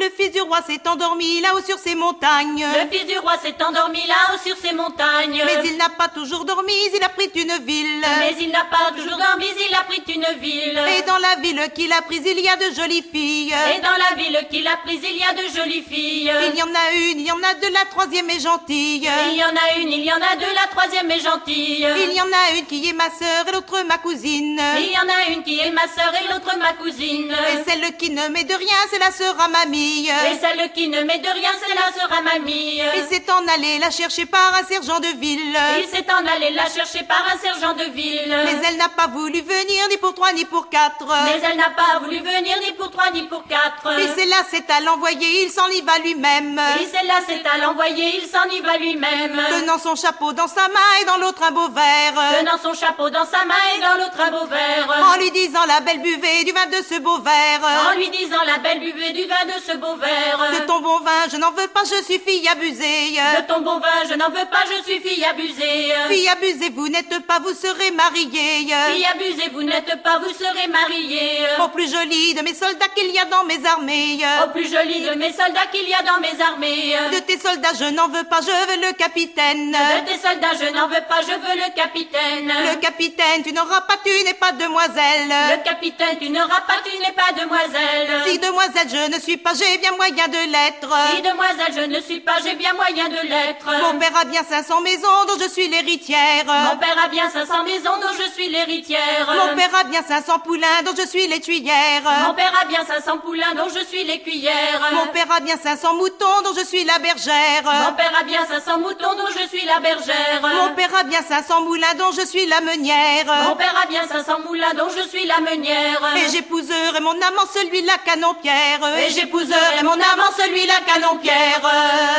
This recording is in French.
Le fils du roi s'est endormi là-haut sur ces montagnes. Le fils du roi s'est endormi là-haut sur ces montagnes. Mais il n'a pas toujours dormi, il a pris une ville. Mais il n'a pas toujours dormi, il a pris une ville. Et dans la ville qu'il a prise, il y a de jolies filles. Et dans la ville qu'il a prise, il y a de jolies filles. Il y en a une, il y en a deux, la troisième est gentille. Il y en a une, il y en a deux, la troisième est gentille. Il y en a une qui est ma sœur et l'autre ma cousine. Il y en a une qui est ma sœur et l'autre ma cousine. Et celle qui ne met de rien, c'est la sœur à mamie. Et celle qui ne met de rien, c'est la sœur à mamie. Il s'est en allé la chercher par un sergent de ville. Il s'est en allé la chercher par un sergent de ville. Mais elle n'a pas voulu venir ni pour trois ni pour quatre. Mais elle n'a pas voulu venir ni pour trois ni pour quatre. Et c'est là, c'est à l'envoyer, il s'en y va lui-même. Et c'est là, c'est à l'envoyer, il s'en y va lui-même. Tenant son chapeau dans sa main et dans l'autre un beau verre. Tenant son chapeau dans sa main et dans l'autre un beau verre. En lui disant la belle buvée du vin de ce beau verre. En lui disant la belle buvée du vin de ce beau verre. De ton bon vin, je n'en veux pas, je suis fille abusée. De ton bon vin, je n'en veux pas, je suis fille abusée. Fille abusée, vous n'êtes pas, vous serez mariée. Fille abusée, vous n'êtes pas, vous serez mariée. Au plus joli de mes soldats qu'il y a dans mes armées. Au plus joli de mes soldats qu'il y a dans mes armées. De tes soldats, je n'en veux pas, je veux le capitaine. De tes soldats, je n'en veux pas, je veux le capitaine. Le capitaine, tu n'auras pas, tu n'es pas demoiselle. Le capitaine, tu n'auras pas, tu n'es pas demoiselle. Si demoiselle je ne suis pas, j'ai bien moyen de l'être. Si demoiselle je ne suis pas, j'ai bien moyen de l'être. Mon père a bien 500 maisons dont je suis l'héritière. Mon père a bien 500 maisons dont je suis l'héritière. Mon père a bien 500 poulains dont je suis l'écuyère. Mon père a bien 500 poulains dont je suis l'écuyère. Mon père a bien 500 moutons dont je suis la bergère. Mon père a bien 500 moutons dont je suis la bergère. Mon père a bien 500 moulins dont je suis la meunière. Mon père a bien 500 moulins dont je suis la meunière. Et j'épouserai mon amant celui-là Canon-Pierre. Et j'épouserai mon amant celui-là Canon-Pierre.